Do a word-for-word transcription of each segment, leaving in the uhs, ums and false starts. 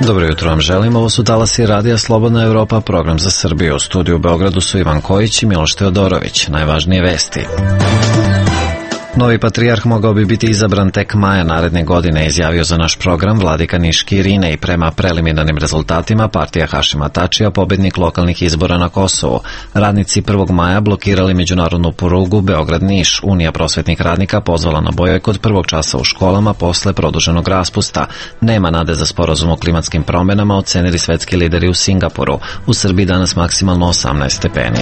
Dobro jutro vam želim, ovo su talasi Radija Slobodna Evropa, program za Srbiju. U studiju u Beogradu su Ivan Kojić i Miloš Teodorović. Najvažnije vesti. Novi patrijarh mogao bi biti izabran tek maja naredne godine, izjavio za naš program vladika Niški Irinej. Prema preliminarnim rezultatima, partija Hašima Tačija, pobednik lokalnih izbora na Kosovu. Radnici prvog maja blokirali međunarodnu prugu Beograd-Niš. Unija prosvetnih radnika pozvala na bojkot prvog časa u školama posle produženog raspusta. Nema nade za sporazum o klimatskim promenama, ocenili svetski lideri u Singapuru. U Srbiji danas maksimalno osamnaest stepeni.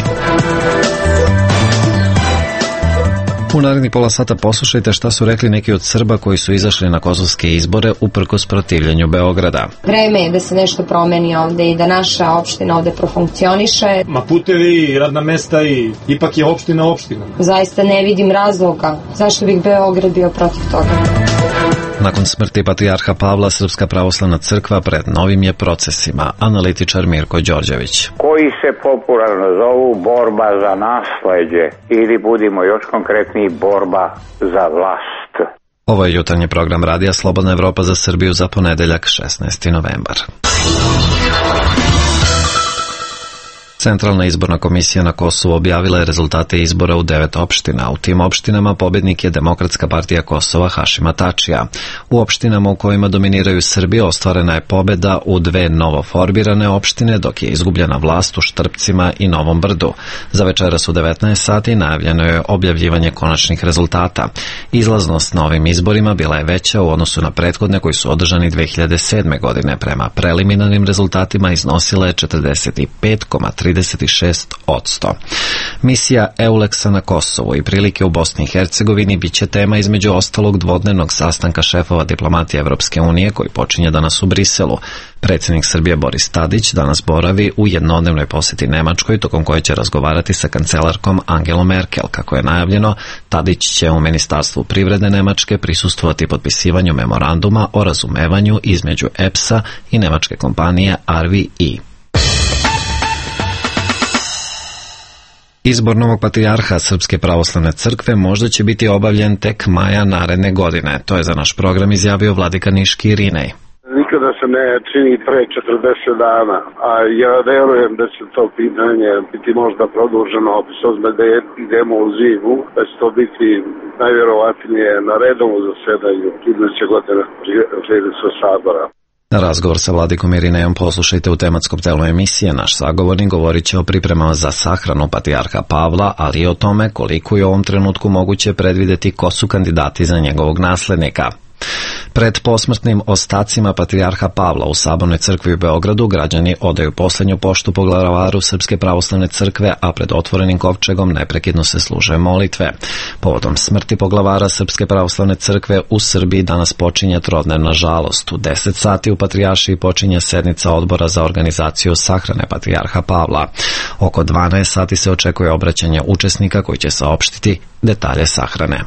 U narednih pola sata poslušajte šta su rekli neki od Srba koji su izašli na kosovske izbore uprkos protivljenju Beograda. Vreme je da se nešto promeni ovde i da naša opština ovde profunkcioniše. Ma putevi, radna mesta i ipak je opština opština. Zaista ne vidim razloga zašto bih Beograd bio protiv toga. Nakon smrti patrijarha Pavla, Srpska pravoslavna crkva pred novim je procesima. Analitičar Mirko Đorđević. Koji se popularno zovu borba za nasleđe ili, budimo još konkretniji, borba za vlast. Ovo je jutarnji program Radija Slobodna Evropa za Srbiju za ponedeljak šesnaesti novembar. Centralna izborna komisija na Kosovu objavila je rezultate izbora u devet opština. U tim opštinama pobednik je Demokratska partija Kosova Hašima Tačija. U opštinama u kojima dominiraju Srbi ostvarena je pobeda u dve novoformirane opštine, dok je izgubljena vlast u Štrpcima i Novom Brdu. Za večeras u devetnaest sati najavljeno je objavljivanje konačnih rezultata. Izlaznost na ovim izborima bila je veća u odnosu na prethodne koji su održani dve hiljade sedme. godine. Prema preliminarnim rezultatima iznosila je četrdeset pet zarez trideset šest posto. Misija Euleksa na Kosovu i prilike u Bosni i Hercegovini biće tema između ostalog dvodnevnog sastanka šefova diplomatije Evropske unije koji počinje danas u Briselu. Predsjednik Srbije Boris Tadić danas boravi u jednodnevnoj posjeti Nemačkoj, tokom koje će razgovarati sa kancelarkom Angelom Merkel. Kako je najavljeno, Tadić će u Ministarstvu privrede Nemačke prisustvovati potpisivanju memoranduma o razumevanju između E P S-a i nemačke kompanije R V E. Izbor novog patrijarha Srpske pravoslavne crkve možda će biti obavljen tek maja naredne godine. To je za naš program izjavio vladika Niški Irinej. Nikada se ne čini pre četrdeset dana, a ja verujem da će to pitanje biti možda produženo, s obzirom da idemo u zimu, da će to biti najvjerovatnije na redovnom zasedanju iduće godine Željezničkog sabora. Na razgovor sa vladikom Irinejom poslušajte u tematskom delu emisije. Naš sagovornik govorit će o pripremama za sahranu patrijarha Pavla, ali i o tome koliko je u ovom trenutku moguće predvideti ko su kandidati za njegovog naslednika. Pred posmrtnim ostacima patrijarha Pavla u Sabornoj crkvi u Beogradu građani odaju posljednju poštu poglavaru Srpske pravoslavne crkve, a pred otvorenim kovčegom neprekidno se služe molitve. Povodom smrti poglavara Srpske pravoslavne crkve u Srbiji danas počinje trodnevna žalost. U deset sati u Patrijaršiji počinje sednica odbora za organizaciju sahrane patrijarha Pavla. Oko dvanaest sati se očekuje obraćanje učesnika koji će saopštiti detalje sahrane.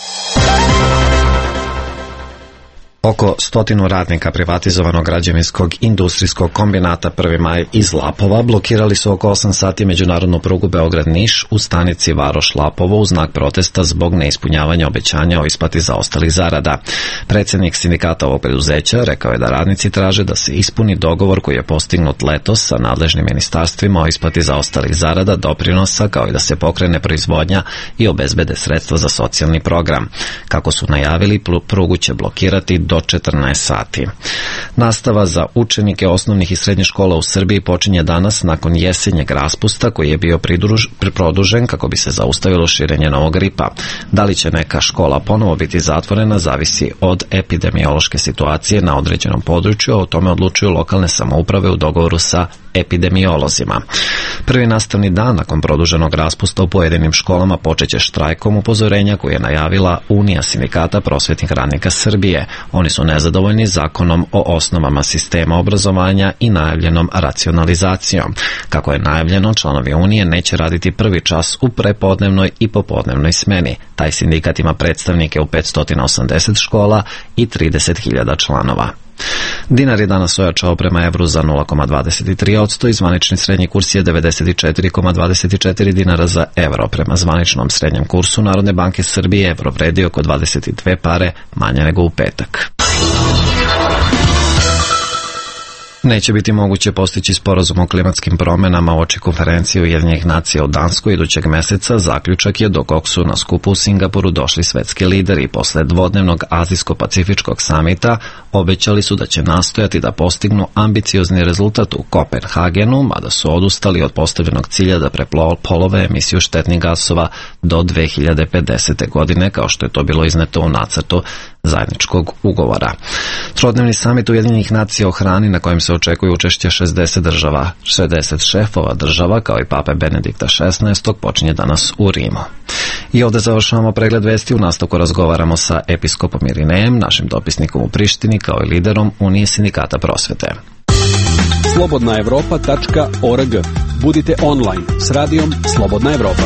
Oko stotinu radnika privatizovanog građevinskog industrijskog kombinata Prvi maj iz Lapova blokirali su oko osam sati međunarodnu prugu Beograd-Niš u stanici Varoš Lapovo u znak protesta zbog neispunjavanja obećanja o isplati zaostalih zarada. Predsjednik sindikata ovog preduzeća rekao je da radnici traže da se ispuni dogovor koji je postignut letos sa nadležnim ministarstvima o isplati zaostalih zarada, doprinosa, kao i da se pokrene proizvodnja i obezbede sredstva za socijalni program. Kako su najavili, prugu će blokirati do četrnaest sati. Nastava za učenike osnovnih i srednjih škola u Srbiji počinje danas nakon jesenjeg raspusta koji je bio pridruž, produžen kako bi se zaustavilo širenje novog gripa. Da li će neka škola ponovo biti zatvorena zavisi od epidemiološke situacije na određenom području, a o tome odlučuju lokalne samouprave u dogovoru sa epidemiolozima. Prvi nastavni dan nakon produženog raspusta u pojedinim školama počeće štrajkom upozorenja koje je najavila Unija sindikata prosvetnih radnika Srbije. Oni su nezadovoljni zakonom o osnovama sistema obrazovanja i najavljenom racionalizacijom. Kako je najavljeno, članovi Unije neće raditi prvi čas u prepodnevnoj i popodnevnoj smeni. Taj sindikat ima predstavnike u petsto osamdeset škola i trideset hiljada članova. Dinar je danas ojačao prema evru za nula zarez dvadeset tri posto i zvanični srednji kurs je devedeset četiri zarez dvadeset četiri dinara za evro. Prema zvaničnom srednjem kursu Narodne banke Srbije evro vredi oko dvadeset dve pare manje nego u petak. Neće biti moguće postići sporazum o klimatskim promjenama uoči konferencije Ujedinjenih nacija u Danskoj idućeg meseca. Zaključak je do kog su na skupu u Singapuru došli svetski lideri i posle dvodnevnog Azijsko-pacifičkog samita obećali su da će nastojati da postignu ambiciozni rezultat u Kopenhagenu, mada su odustali od postavljenog cilja da prepolove emisiju štetnih gasova do dve hiljade pedesete. godine, kao što je to bilo izneto u nacrtu zajedničkog ugovora. Trodnevni samit Ujedinjenih nacija o hrani, na kojem se očekuje učešće šezdeset država, šezdeset šefova država, kao i pape Benedikta šesnaestog. počinje danas u Rimu. I ovde završavamo pregled vesti. U nastavku razgovaramo sa episkopom Irinejem, našim dopisnikom u Prištini, kao i liderom Unije sindikata prosvete. slobodna evropa tačka org. Budite online s radijom Slobodna Evropa.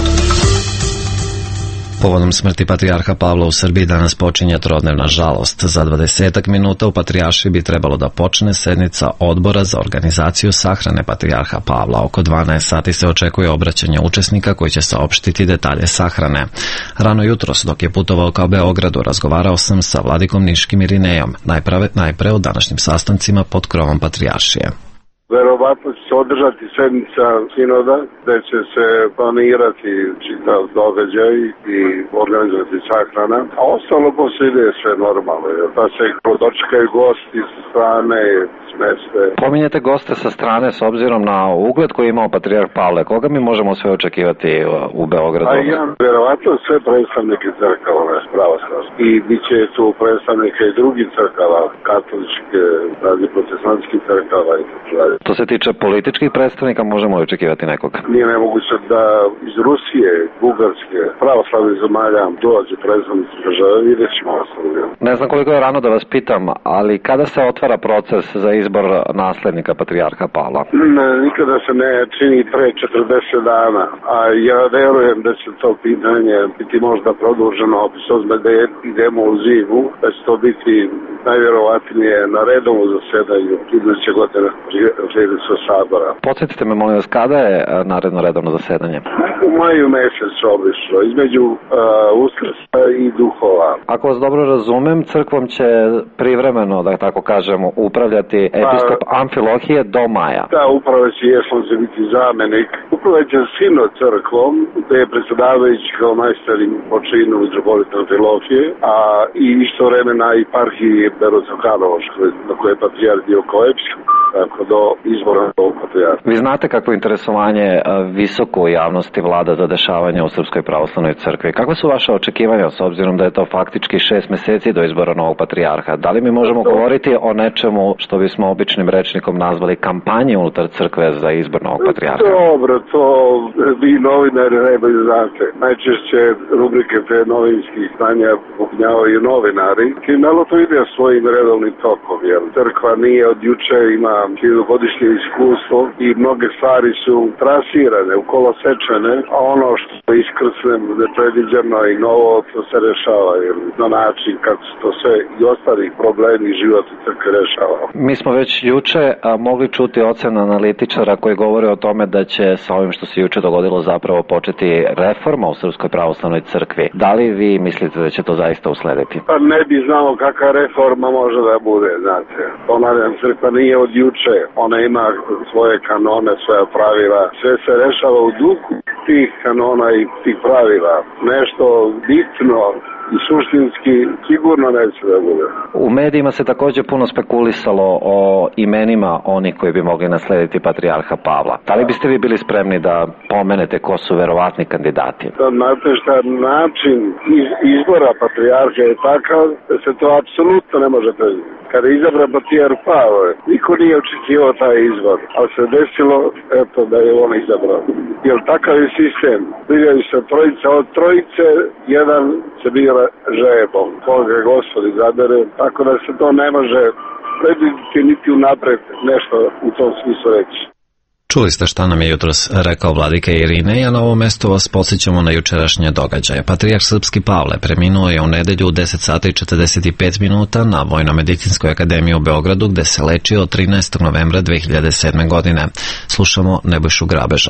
Povodom smrti patrijarha Pavla u Srbiji danas počinje trodnevna žalost. Za dvadesetak minuta u Patrijaršiji bi trebalo da počne sednica odbora za organizaciju sahrane patrijarha Pavla. Oko dvanaest sati se očekuje obraćanje učesnika koji će saopštiti detalje sahrane. Rano jutros, dok je putovao ka Beogradu, razgovarao sam sa vladikom niškim Irinejom, najpre, najpre o današnjim sastancima pod krovom Patrijaršije. Verovatno će se održati sednica sinoda, gde će se planirati čitav događaj i organizovati sahrana, a ostalo posle ide sve normalno, da se dočekaju gosti sa strane, smeste. Pominjete goste sa strane s obzirom na ugled koji je imao patrijarh Pavle. Koga mi možemo sve očekivati u Beogradu? A ja, verovatno sve predstavnike crkava pravoslavne. I bit će tu predstavnike i drugih crkava, katoličke, radi protestantskih crkava i tako. To se tiče političkih predstavnika, možemo očekivati nekoga? Nije nemoguće da iz Rusije, Bugarske, pravoslavnih zemalja dođe predstavnici države, vidjet ćemo ostalo. Ne znam koliko je rano da vas pitam, ali kada se otvara proces za izbor naslednika patrijarha Pavla? Ne, nikada se ne čini pre četrdeset dana, a ja verujem da će to pitanje biti možda produženo, obisozme da idemo u zimu, da će to biti najvjerovatnije na redovnom zasedanju iduće godine sljedećeg sabora. Podsjetite me, molim vas, kada je naredno redovno zasedanje? U maju mesecu obično, između uh, Uskrsa i Duhova. Ako vas dobro razumem, crkvom će privremeno, da tako kažemo, upravljati episkop pa, Amfilohije do maja. Da, upravo će Jeslo će biti zamenik. Upravo će sino crkvom, gde je predsjedavajući kao majsteri počinu metropolita Amfilohije, a i isto vremena i parhiji Berocokanovoškoj, na koje je patrijarh bio kao episkop. Tako do izbora ovog patrijarha. Vi znate kako interesovanje visoko u javnosti vlada za dešavanje u Srpskoj pravoslavnoj crkvi. Kako su vaše očekivanja s obzirom da je to faktički šest meseci do izbora novog patrijarha? Da li mi možemo to govoriti o nečemu što bismo običnim rečnikom nazvali kampanji unutar crkve za izbor novog patrijarha? Dobro, to vi novinari najbolje znate. Najčešće rubrike te novinskih stanja popunjavaju novinari. I malo to ide svojim redovnim tokom, jer crkva nije od juče, ima godišnje iskustvo i mnoge stvari su trasirane, ukolosečene, a ono što je iskrsne, nepredviđeno i novo, to se rešava na način kako se to sve i ostali problemi života crkve rešava. Mi smo već juče a, mogli čuti ocenu analitičara koji govore o tome da će sa ovim što se juče dogodilo zapravo početi reforma u Srpskoj pravoslavnoj crkvi. Da li vi mislite da će to zaista uslediti? Pa ne bi znao kakva reforma može da bude, znate. Ponavljam, crkva nije od juče, ona ima svoje kanone, svoja pravila, sve se rešava u duhu tih kanona i tih pravila. Nešto bitno i suštinski sigurno neće da bude. U medijima se također puno spekulisalo o imenima oni koji bi mogli naslediti patrijarha Pavla. Da li biste vi bili spremni da pomenete ko su verovatni kandidati? Da, znate šta, način izbora patrijarha je takav da se to apsolutno ne može predvidjeti. Kada je izabran patrijarh Pavle, niko nije očekivao taj izbor, ali se desilo eto, da je on izabran. Jer takav je sistem. Biraju se trojica od trojice, jedan se bira žrebom, koga Gospod izabere, tako da se to ne može predvidjeti niti unapred nešto u tom smislu reći. Čuli ste šta nam je jutros rekao vladika Irinej, a na ovom mestu vas podsjećamo na jučerašnje događaje. Patrijarh Srpski Pavle preminuo je u nedelju u deset sati i četrdeset pet minuta na Vojno-medicinskoj akademiji u Beogradu, gde se lečio od trinaestog novembra dve hiljade sedme. godine. Slušamo Nebojšu Grabeža.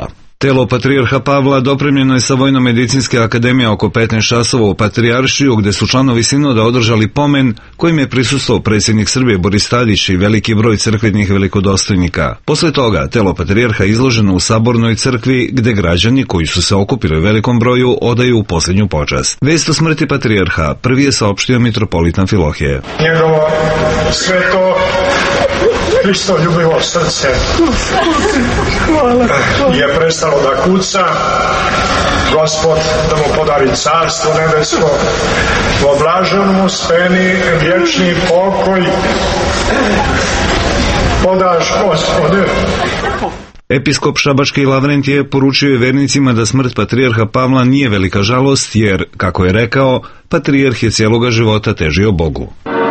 Telo patrijarha Pavla dopremljeno je sa Vojno-medicinske akademije oko petnaest časova u Patrijaršiju, gde su članovi sinoda održali pomen kojim je prisustvovao predsjednik Srbije Boris Tadić i veliki broj crkvenih velikodostojnika. Posle toga, telo patrijarha izloženo u Sabornoj crkvi, gde građani koji su se okupili u velikom broju odaju u posljednju počast. Vest o smrti patrijarha prvi je saopštio mitropolit Amfilohije. Njegovo sveto Hristoljubivo srce je prestalo da kuca. Gospod da mu podari carstvo nebesko, oblažen mu speni vječni pokoj. Podaš, Gospode. Episkop Šabački Lavrentije poručio je vernicima da smrt patrijarha Pavla nije velika žalost, jer, kako je rekao, patrijarh je cijeloga života težio Bogu.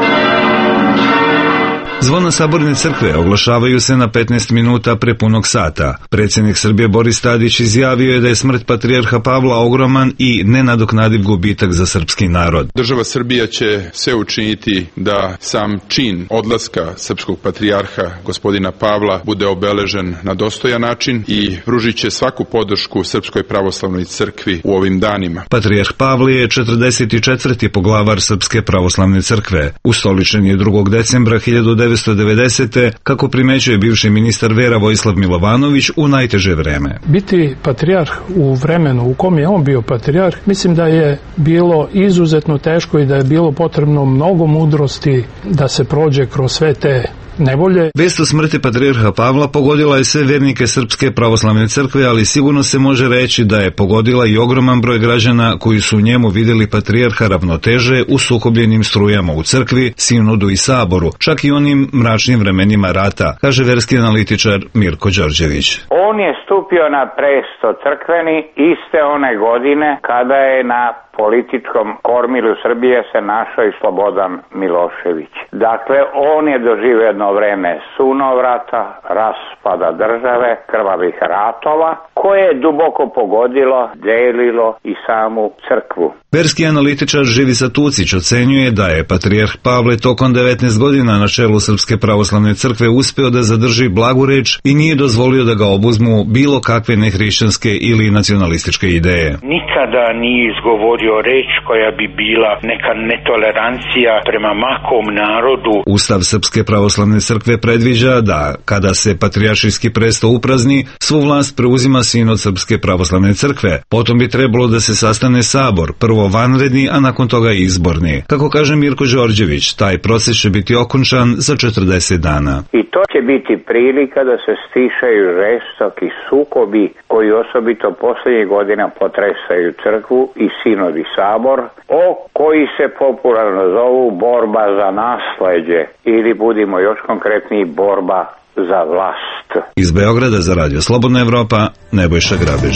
Zvona Saborne crkve oglašavaju se na petnaest minuta pre punog sata. Predsjednik Srbije Boris Tadić izjavio je da je smrt patrijarha Pavla ogroman i nenadoknadiv gubitak za srpski narod. Država Srbija će sve učiniti da sam čin odlaska srpskog patrijarha gospodina Pavla bude obeležen na dostojan način i pružit će svaku podršku Srpskoj pravoslavnoj crkvi u ovim danima. Patrijarh Pavle je četrdeset četvrti poglavar Srpske pravoslavne crkve. Ustoličen je drugog decembra hiljadu devetsto devedesete. kako primećuje bivši ministar vera Vojislav Milovanović u najteže vreme. Biti patrijarh u vremenu u kom je on bio patrijarh, mislim da je bilo izuzetno teško i da je bilo potrebno mnogo mudrosti da se prođe kroz sve te nevolje. Vest o smrti patrijarha Pavla pogodila je sve vernike Srpske pravoslavne crkve, ali sigurno se može reći da je pogodila i ogroman broj građana koji su u njemu vidjeli patrijarha ravnoteže u sukobljenim strujama u crkvi, sinodu i saboru, čak i onim mračnim vremenima rata, kaže verski analitičar Mirko Đorđević. On je stupio na presto crkveni iste one godine kada je na političkom kormilu Srbije se našao i Slobodan Milošević. Dakle, on je doživio jedno vreme sunovrata, raspada države, krvavih ratova, koje je duboko pogodilo, delilo i samu crkvu. Verski analitičar Živica Tucić ocenjuje da je patrijarh Pavle tokom devetnaest godina na čelu Srpske pravoslavne crkve uspeo da zadrži blagu reč i nije dozvolio da ga obuzmu bilo kakve nehrišćanske ili nacionalističke ideje. Nikada nije izgovorio reč koja bi bila neka netolerancija prema makom narodu. Ustav Srpske pravoslavne crkve predviđa da, kada se patrijaršijski presto uprazni, svu vlast preuzima sinod Srpske pravoslavne crkve. Potom bi trebalo da se sastane sabor, prvo vanredni, a nakon toga izborni. Kako kaže Mirko Đorđević, taj proces će biti okončan za četrdeset dana. I to će biti prilika da se stišaju žestoki sukobi koji osobito posljednjih godina potresaju crkvu i sinod i sabor, o koji se popularno zovu borba za nasleđe ili, budimo još konkretniji, borba za vlast. Iz Beograda za Radio Slobodna Evropa, Nebojša Grabež.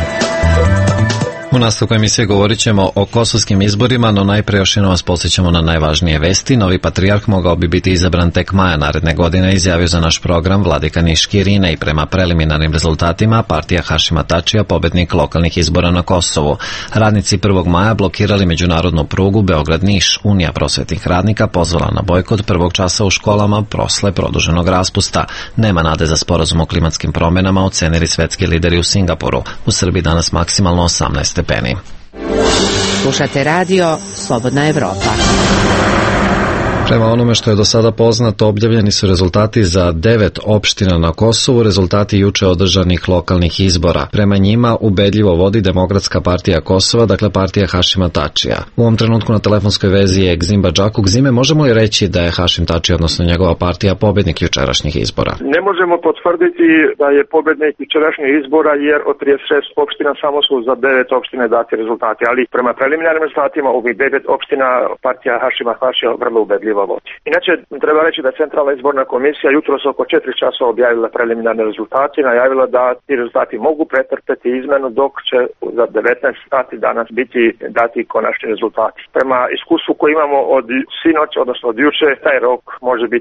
U nastavku emisije govorit ćemo o kosovskim izborima, no najprije još jednom vas podsjećamo na najvažnije vesti. Novi patrijarh mogao bi biti izabran tek maja naredne godine, izjavio za naš program vladika Niški Irine, i prema preliminarnim rezultatima partija Hašima Tačija pobednik lokalnih izbora na Kosovu. Radnici prvog maja blokirali međunarodnu prugu Beograd-Niš. Unija prosvetnih radnika pozvala na bojkot prvog časa u školama prosle produženog raspusta. Nema nade za sporazum o klimatskim promjenama, ocenili svetski lideri u Singapuru. U Srbiji danas maksimalno osamnaest stepeni. Slušate radio Slobodna Evropa. Prema onome što je do sada poznato, objavljeni su rezultati za devet opština na Kosovu, rezultati juče održanih lokalnih izbora. Prema njima ubedljivo vodi Demokratska partija Kosova, dakle partija Hašima Tačija. U ovom trenutku na telefonskoj vezi je Gzimba Džaku. Gzime, možemo li reći da je Hašim Tačija, odnosno njegova partija, pobednik jučerašnjih izbora? Ne možemo potvrditi da je pobednik jučerašnjih izbora, jer od trideset šest opština samo su za devet opština dati rezultati, ali prema preliminarnim rezultatima ovih devet opština partija Hašima Tačija vrlo ubedljivo vodi. Inače, treba reći da je Centralna izborna komisija jutros oko četiri časa objavila preliminarne rezultate i najavila da ti rezultati mogu pretrpeti izmenu, dok će za devetnaest sati danas biti dati konačni rezultati. Prema iskustvu koji imamo od sinoć, odnosno od juče, taj rok može biti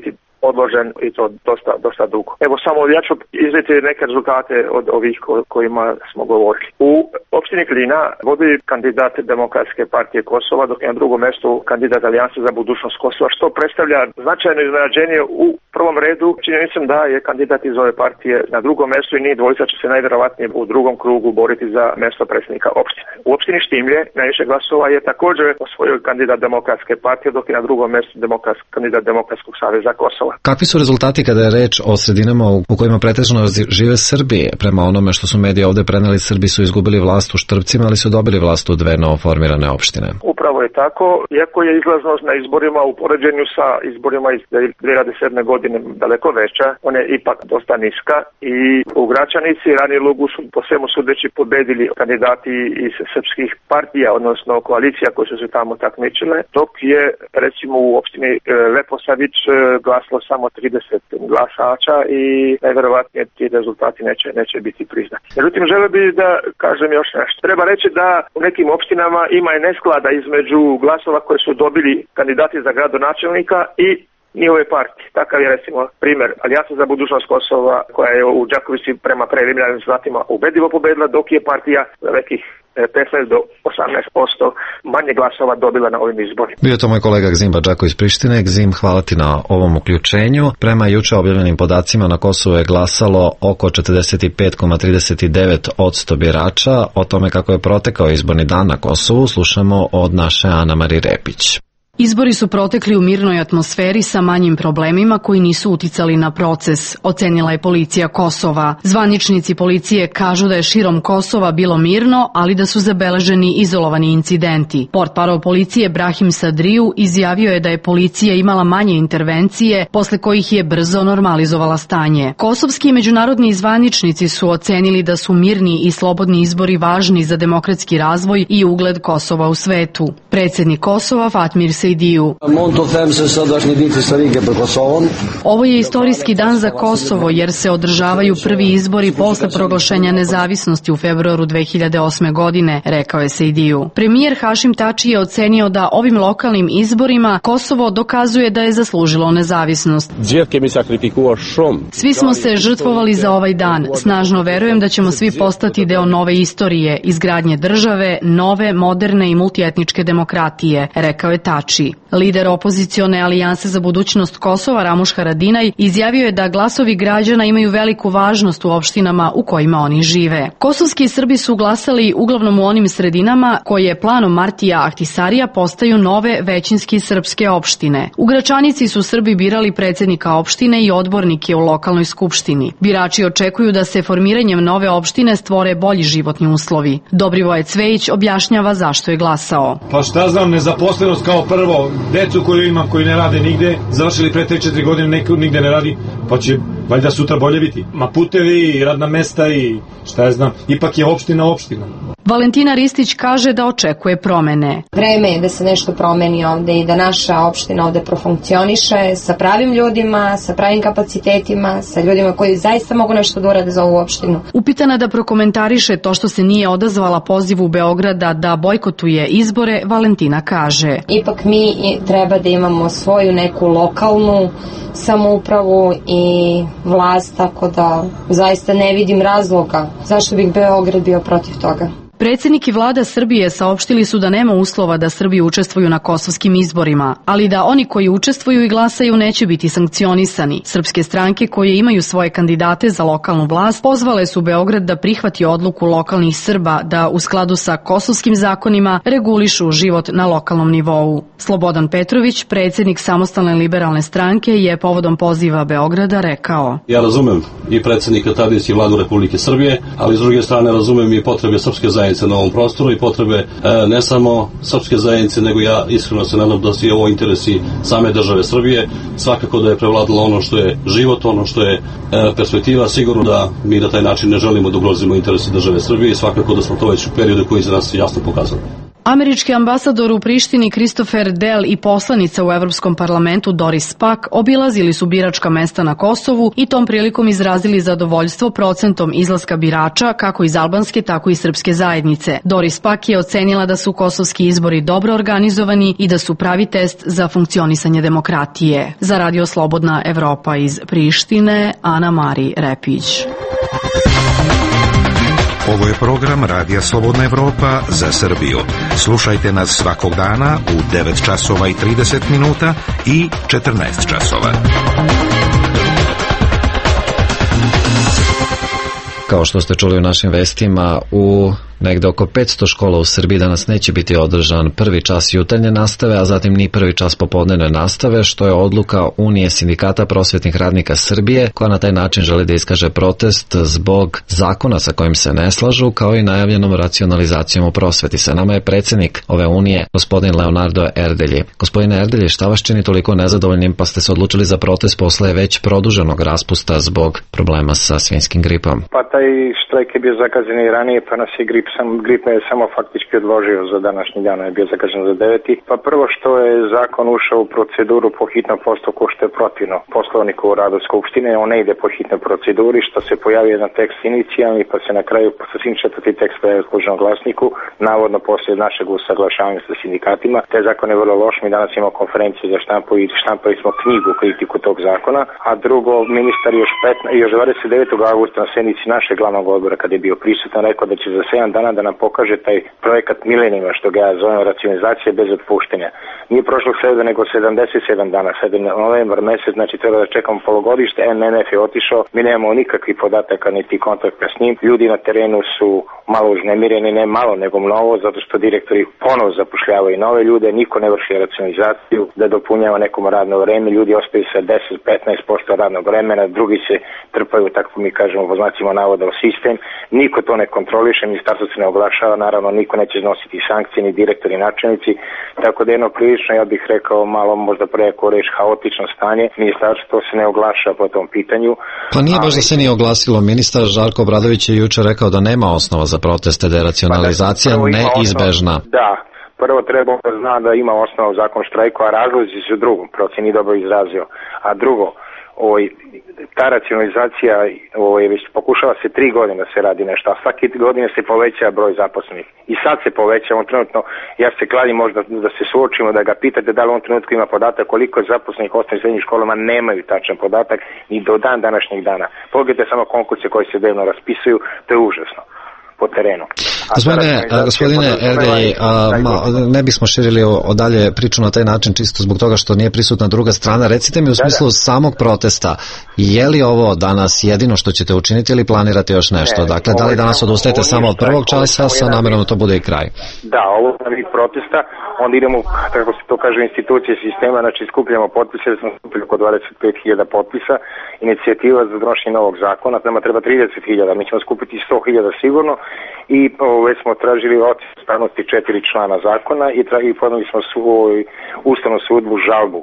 odložen i to dosta, dosta dugo. Evo samo ja ću izneti neke rezultate od ovih o kojima smo govorili. U opštini Glina vodi kandidat Demokratske partije Kosova, dok je na drugom mjestu kandidat Alijanse za budućnost Kosova, što predstavlja značajno iznenađenje. U prvom redu čini mislim da je kandidat iz ove partije na drugom mjestu i njih dvojica će se najvjerovatnije u drugom krugu boriti za mjesto predsjednika opštine. U opštini Štimlje najviše glasova je također osvojio kandidat Demokratske partije, dok je na drugom mjestu demokrat, kandidat Demokratskog saveza Kosova. Kakvi su rezultati kada je reč o sredinama u kojima pretežno žive Srbi? Prema onome što su mediji ovde preneli, Srbi su izgubili vlast u Štrpcima, ali su dobili vlast u dve novoformirane opštine. Upravo je tako, iako je izlaznost na izborima u poređenju sa izborima iz dvije hiljade sedme godine daleko veća, ona je ipak dosta niska i u Gračanici i Rani Lugu su po svemu sudeći pobedili kandidati iz srpskih partija, odnosno koalicija koje su se tamo takmičile, dok je recimo u opštini Leposavić glasilo samo trideset glasača i najverovatnije ti rezultati neće, neće biti priznati. Međutim, želeo bih da kažem još nešto. Treba reći da u nekim opštinama ima i nesklada između glasova koje su dobili kandidati za gradonačelnika i njihove partije. Takav je recimo primjer Alijansa za budućnost Kosova, koja je u Đakovici prema preliminarnim rezultatima ubedljivo pobedila, dok je partija nekih petnaest do osamnaest posto manje glasova dobila na ovim izborima. Bio to moj kolega Gzim Badžako iz Prištine. Gzim, hvala ti na ovom uključenju. Prema juče objavljenim podacima na Kosovu je glasalo oko četrdeset pet zarez trideset devet posto birača. O tome kako je protekao izborni dan na Kosovu slušamo od naše Ana Marije Repić. Izbori su protekli u mirnoj atmosferi sa manjim problemima koji nisu uticali na proces, ocenila je policija Kosova. Zvaničnici policije kažu da je širom Kosova bilo mirno, ali da su zabeleženi izolovani incidenti. Portparol policije Brahim Sadriju izjavio je da je policija imala manje intervencije, posle kojih je brzo normalizovala stanje. Kosovski i međunarodni zvaničnici su ocenili da su mirni i slobodni izbori važni za demokratski razvoj i ugled Kosova u svetu. Predsjednik Kosova Fatmir Sejdiju. Ovo je istorijski dan za Kosovo jer se održavaju prvi izbori posle proglašenja nezavisnosti u februaru dve hiljade osme. godine, rekao je Sejdiju. Premijer Hašim Tači je ocenio da ovim lokalnim izborima Kosovo dokazuje da je zaslužilo nezavisnost. Svi smo se žrtvovali za ovaj dan. Snažno verujem da ćemo svi postati deo nove istorije, izgradnje države, nove, moderne i multietničke demokratije, rekao je Tači. Lider opozicione Alijanse za budućnost Kosova Ramuš Haradinaj izjavio je da glasovi građana imaju veliku važnost u opštinama u kojima oni žive. Kosovski Srbi su glasali uglavnom u onim sredinama koje planom Martija Ahtisarija postaju nove većinski srpske opštine. U Gračanici su Srbi birali predsjednika opštine i odbornike u lokalnoj skupštini. Birači očekuju da se formiranjem nove opštine stvore bolji životni uslovi. Dobrivoje Cvejić objašnjava zašto je glasao. Pa šta znam, nezaposlenost kao prvo, decu koju imam koji ne rade nigde, završili pre tri četiri godine, neko nigde ne radi, pa će valjda sutra bolje biti. Ma putevi i radna mesta i šta ja znam, ipak je opština opština. Valentina Ristić kaže da očekuje promene. Vreme je da se nešto promeni ovde i da naša opština ovde profunkcioniše sa pravim ljudima, sa pravim kapacitetima, sa ljudima koji zaista mogu nešto da urade za ovu opštinu. Upitana da prokomentariše to što se nije odazvala pozivu Beograda da bojkotuje izbore, Valentina kaže. Ipak mi treba da imamo svoju neku lokalnu samoupravu i vlast, tako da zaista ne vidim razloga zašto bi Beograd bio protiv toga. Predsjednik i vlada Srbije saopštili su da nema uslova da Srbi učestvuju na kosovskim izborima, ali da oni koji učestvuju i glasaju neće biti sankcionisani. Srpske stranke koje imaju svoje kandidate za lokalnu vlast pozvale su Beograd da prihvati odluku lokalnih Srba da u skladu sa kosovskim zakonima regulišu život na lokalnom nivou. Slobodan Petrović, predsjednik Samostalne liberalne stranke, je povodom poziva Beograda rekao. Ja razumem i predsjednika Tadića i vladu Republike Srbije, ali s druge strane razumem i potrebe srpske zajednice na ovom prostoru i potrebe e, ne samo srpske zajednice, nego ja iskreno se nadam da su i ovo interesi same države Srbije. Svakako da je prevladalo ono što je život, ono što je e, perspektiva. Sigurno da mi na taj način ne želimo da ugrozimo interese države Srbije i svakako da smo to već u periodu koji za nas jasno pokazali. Američki ambasador u Prištini Christopher Dell i poslanica u Evropskom parlamentu Doris Pack obilazili su biračka mesta na Kosovu i tom prilikom izrazili zadovoljstvo procentom izlaska birača kako iz albanske, tako i srpske zajednice. Doris Pack je ocenila da su kosovski izbori dobro organizovani i da su pravi test za funkcionisanje demokratije. Za Radio Slobodna Evropa iz Prištine, Ana Mari Repić. Ovo je program Radija Slobodna Evropa za Srbiju. Slušajte nas svakog dana u devet časova i trideset minuta i četrnaest časova. Kao što ste čuli u našim vestima, u negde oko petsto škola u Srbiji danas neće biti održan prvi čas jutarnje nastave, a zatim ni prvi čas popodnevne nastave, što je odluka Unije sindikata prosvetnih radnika Srbije, koja na taj način želi da iskaže protest zbog zakona sa kojim se ne slažu, kao i najavljenom racionalizacijom u prosveti. Sa nama je predsjednik ove Unije, gospodin Leonardo Erdelji. Gospodine Erdelji, šta vas čini toliko nezadovoljnim pa ste se odlučili za protest posle već produženog raspusta zbog problema sa svinjskim gripom? Pa taj štrajk je bio zakazan i ranije, pa nas je grip Sam, grip me je samo faktički odložio za današnji dan, je bio zakazan za deveti. Pa prvo što je zakon ušao u proceduru po hitnom postupku, što je protivno Poslovniku o radu Skupštine, on ne ide po hitnoj proceduri, što se pojavio jedan tekst inicijalni, pa se na kraju sasvim četvrti tekst pojavio u službenom glasniku, navodno poslije našeg usaglašavanja sa sindikatima. Taj zakon je vrlo loš, mi danas imamo konferenciju za štampu i štampali smo knjigu kritiku tog zakona, a drugo, ministar još, petnaestog još dvadeset devetog avgusta na sednici našeg glavnog odbora, kad je bio prisutan, rekao da će za sedam dana da nam pokaže taj projekat milenijuma, što ga ja zovem racionalizacije bez otpuštenja. Nije prošlog sreda nego sedamdeset sedam dana, sad je novembar mesec, znači treba da čekamo polugodište, M N F je otišao, mi nemamo nikakvih podataka niti kontakta s njim, ljudi na terenu su malo uznemireni, ne malo nego mnogo, zato što direktori ponovo zapošljavaju nove ljude, niko ne vrši racionalizaciju, da dopunjava nekom radno vreme, ljudi ostaju sa deset do petnaest posto radnog vremena, drugi se trpaju, tako mi kažemo, po znacima navoda u sistem, niko to ne kontroliše, ministarstvo se ne oglašava, naravno niko neće iznositi sankcije, ni direktori, ni načelnici, tako da jedno prilično, ja bih rekao, malo možda preko reći haotično stanje, ministarstvo se ne oglašava po tom pitanju. Pa nije baš da se nije oglasilo, ministar Žarko Obradović je juče rekao da nema osnova za proteste, da je racionalizacija pa da, neizbežna. Da, prvo treba da zna da ima osnova u zakon štrajku, a razlozi su drugom, proci nije dobro izrazio, a drugo, Ovoj, ta racionalizacija ovoj, već pokušava se tri godine da se radi nešto, a svake godine se poveća broj zaposlenih. I sad se poveća, on trenutno, ja se kladim možda da se suočimo, da ga pitate da li on trenutku ima podatak koliko je zaposlenih u osnovnim i srednjim školama, nemaju tačan podatak ni do dan današnjeg dana. Pogledajte samo konkurse koji se dnevno raspisuju, to je užasno po terenu. Gospodine, gospodine Erdelji, ne bismo širili o dalje priču na taj način čisto zbog toga što nije prisutna druga strana. Recite mi u smislu da, da. samog protesta, je li ovo danas jedino što ćete učiniti ili planirate još nešto? Ne, dakle, da li danas odustajete samo od prvog časa sa namjerom da to bude i kraj? Da, ovo je vid protesta, onda idemo, kako se to kaže, institucije sistema, znači skupljamo potpise, da smo skupili oko dvadeset pet hiljada potpisa, inicijativa za donošenje novog zakona, nama treba trideset hiljada, mi ćemo skupiti sto hiljada sigurno, i već smo tražili ocjenu ustavnosti četiri člana zakona i, tra, i podneli smo su, ustavnu sudbu žalbu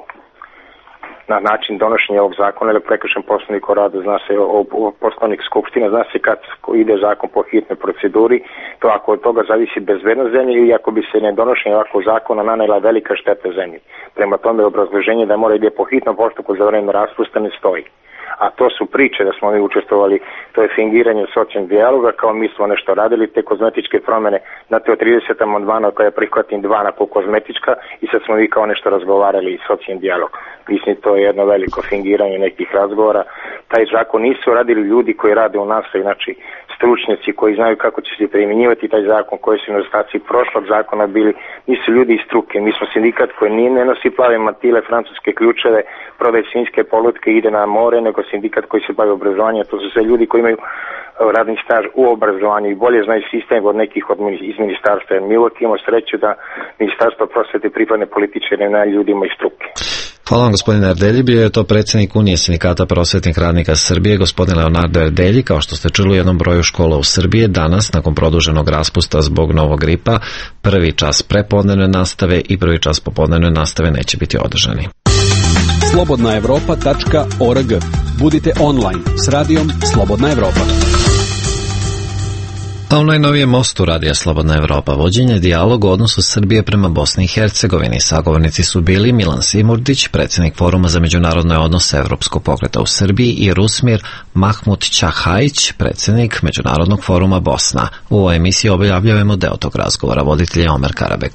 na način donošenja ovog zakona ili prekršen poslovnik o radu, zna se o, o poslovnik skupština, zna se kad ide zakon po hitnoj proceduri, to ako od toga zavisi bezbednost zemlje ili ako bi se ne donošenje ovakvog zakona nanela velika šteta zemlji. Prema tome obrazloženje da mora ide po hitnom postupku za vreme raspusta ne stoji. A to su priče da smo mi učestvovali, to je fingiranje socijalnog dijaloga, kao mi smo nešto radili, te kozmetičke promjene na te trideset amandmana koja je prihvatim dva na po kozmetička i sad smo mi kao nešto razgovarali i socijalni dijalog. Mislim, to je jedno veliko fingiranje nekih razgovora. Taj zakon nisu radili ljudi koji rade u nastavi, znači stručnjaci koji znaju kako će se primjenjivati taj zakon, koji su nedostaci prošlog zakona bili, nisu ljudi iz struke. Mi smo sindikat koji nije ne nosi plave mantile, francuske ključeve, prodaje svinjske polutke, ide na more, nego sindikat koji se bavi obrazovanjem. To su sve ljudi koji imaju radni staž u obrazovanju i bolje znaju sistem od nekih od iz ministarstva. Jer mi uvijek imamo sreću da ministarstvo prosvete pripadne političare na ljudima iz struke. Hvala vam, gospodine Erdelji. Bio je to predsjednik Unije sindikata prosvetnih radnika Srbije, gospodin Leonardo Erdelji. Kao što ste čuli u jednom broju škola u Srbiji, danas, nakon produženog raspusta zbog novog gripa, prvi čas prepodnevne nastave i prvi čas popodnevne nastave neće biti održani. slobodna evropa tačka org. Budite online s radijom Slobodna Evropa. A u najnovijem mostu Radija Slobodna Evropa vođenje dijaloga o odnosu Srbije prema Bosni i Hercegovini. Sagovornici su bili Milan Simurdić, predsjednik Foruma za međunarodne odnose Evropskog pokreta u Srbiji, i Rusmir Mahmut-Ćahajić, predsjednik Međunarodnog foruma Bosna. U ovoj emisiji objavljujemo deo tog razgovora, voditelj je Omer Karabek.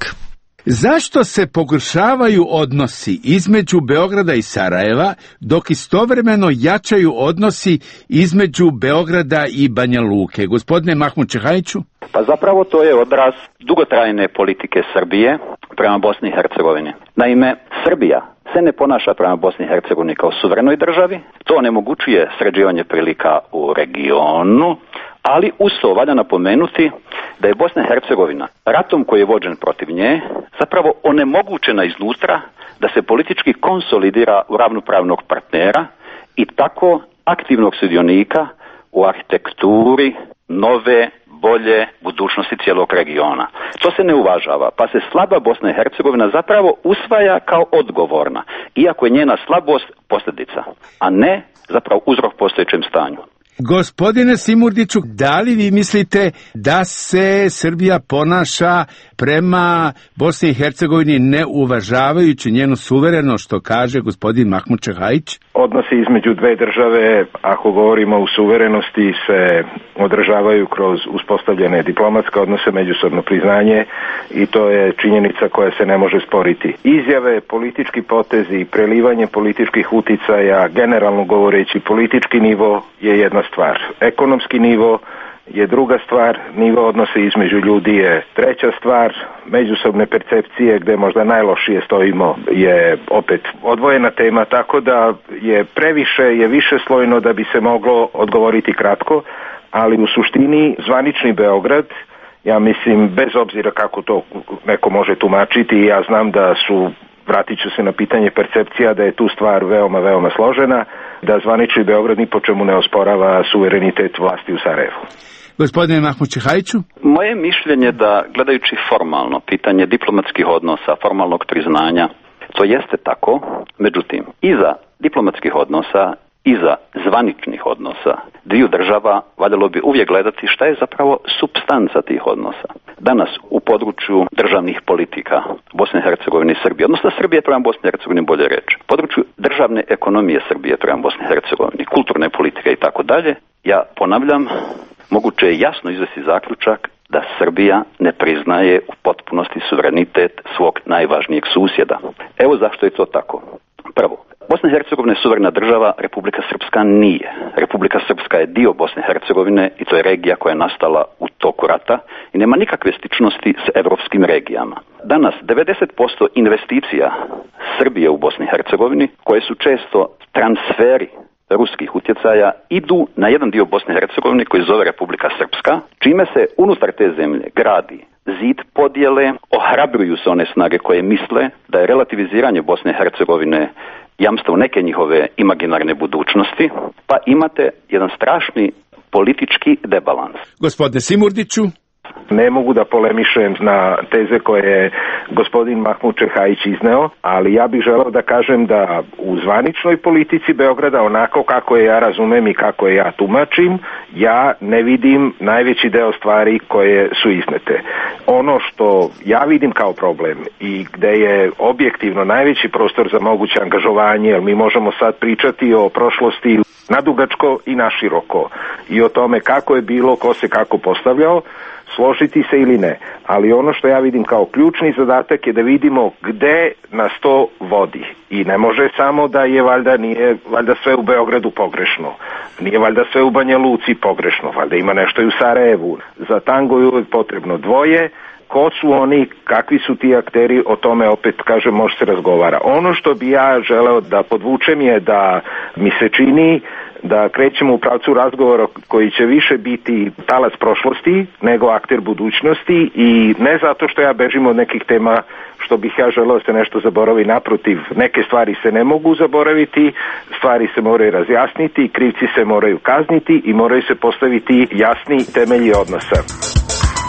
Zašto se pogoršavaju odnosi između Beograda i Sarajeva, dok istovremeno jačaju odnosi između Beograda i Banja Luke? Gospodine Mahmut-Ćahajiću? Pa zapravo to je odraz dugotrajne politike Srbije prema Bosni i Hercegovini. Naime, Srbija se ne ponaša prema Bosni i Hercegovini kao suverenoj državi, to onemogućuje sređivanje prilika u regionu, ali uz to valja napomenuti da je Bosna i Hercegovina ratom koji je vođen protiv nje zapravo onemogućena iznutra da se politički konsolidira u ravnopravnog partnera i tako aktivnog sudionika u arhitekturi nove, bolje budućnosti cijelog regiona. To se ne uvažava, pa se slaba Bosna i Hercegovina zapravo usvaja kao odgovorna, iako je njena slabost posljedica, a ne zapravo uzrok postojećem stanju. Gospodine Simurdiću, da li vi mislite da se Srbija ponaša prema Bosni i Hercegovini ne uvažavajući njenu suverenost, što kaže gospodin Mahmut-Ćahajić? Odnosi između dve države, ako govorimo o suverenosti, se održavaju kroz uspostavljene diplomatske odnose, međusobno priznanje, i to je činjenica koja se ne može sporiti. Izjave, politički potezi, prelivanje političkih uticaja, generalno govoreći politički nivo je jedna stvar. Ekonomski nivo je druga stvar, nivo odnose između ljudi je treća stvar, međusobne percepcije gde možda najlošije stojimo je opet odvojena tema, tako da je previše, je više slojno da bi se moglo odgovoriti kratko, ali u suštini zvanični Beograd, ja mislim, bez obzira kako to neko može tumačiti, ja znam da su, vratit ću se na pitanje percepcija, da je tu stvar veoma, veoma složena, da zvanični Beograd ni po čemu ne osporava suverenitet vlasti u Sarajevu. Gospodine Mahmut-Ćahajiću? Moje mišljenje da, gledajući formalno pitanje diplomatskih odnosa, formalnog priznanja, to jeste tako, međutim, iza diplomatskih odnosa, iza zvaničnih odnosa dviju država valjalo bi uvijek gledati šta je zapravo supstanca tih odnosa. Danas u području državnih politika Bosne i Hercegovine i Srbije, odnosno Srbije prema Bosni i Hercegovini, bolje reći, u području državne ekonomije Srbije prema Bosni i Hercegovini, kulturne politike i tako dalje, ja ponavljam, moguće je jasno izvesti zaključak da Srbija ne priznaje u potpunosti suverenitet svog najvažnijeg susjeda. Evo zašto je to tako. Prvo, Bosna i Hercegovina je suverena država, Republika Srpska nije. Republika Srpska je dio Bosne i Hercegovine i to je regija koja je nastala u toku rata i nema nikakve sličnosti s evropskim regijama. Danas devedeset posto investicija Srbije u Bosni i Hercegovini, koje su često transferi ruskih utjecaja, idu na jedan dio Bosne i Hercegovine koji zove Republika Srpska, čime se unutar te zemlje gradi zid podjele, ohrabruju se one snage koje misle da je relativiziranje Bosne i Hercegovine jamstvo neke njihove imaginarne budućnosti, pa imate jedan strašni politički debalans. Gospodine Simurdiću? Ne mogu da polemišem na teze koje je gospodin Mahmut-Ćahajić izneo, ali ja bih želeo da kažem da u zvaničnoj politici Beograda, onako kako je ja razumem i kako je ja tumačim, ja ne vidim najveći deo stvari koje su iznete. Ono što ja vidim kao problem i gde je objektivno najveći prostor za moguće angažovanje, jer mi možemo sad pričati o prošlosti nadugačko i naširoko i o tome kako je bilo, ko se kako postavljao, složiti se ili ne, ali ono što ja vidim kao ključni zadatak je da vidimo gde nas to vodi i ne može samo da je valjda, nije valjda sve u Beogradu pogrešno, nije valjda sve u Banja Luci pogrešno, valjda ima nešto i u Sarajevu. Za tango je uvijek potrebno dvoje. Ko su oni, kakvi su ti akteri, o tome opet, kažem, može se razgovara. Ono što bi ja želeo da podvučem je da mi se čini da krećemo u pravcu razgovora koji će više biti talac prošlosti nego akter budućnosti i ne zato što ja bežim od nekih tema što bih ja želeo da se nešto zaboravi, naprotiv, neke stvari se ne mogu zaboraviti, stvari se moraju razjasniti, krivci se moraju kazniti i moraju se postaviti jasni temelji odnosa.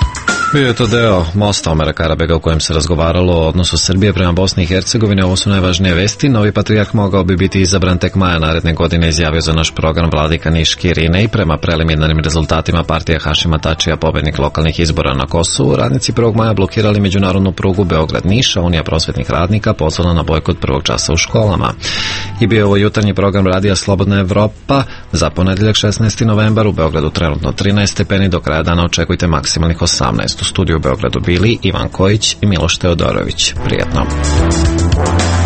Bio je to deo mosta Omera Karabega u kojem se razgovaralo o odnosu Srbije prema Bosni i Hercegovine. Ovo su najvažnije vesti. Novi patrijarh mogao bi biti izabran tek maja naredne godine, izjavio za naš program vladika Niški Irinej. Prema preliminarnim rezultatima partija Hašima Tačija, pobednik lokalnih izbora na Kosovu, radnici prvog maja blokirali međunarodnu prugu Beograd-Niš, a Unija prosvetnih radnika pozvala na bojkot prvog časa u školama. I bio ovo jutarnji program radija Slobodna Evropa za ponedeljak šesnaesti novembar. U Beogradu trenutno trinaest stepeni, do kraja dana očekujte maksimalnih osamnaest. U studiju u Beogradu bili Ivan Kojić i Miloš Teodorović. Prijetno.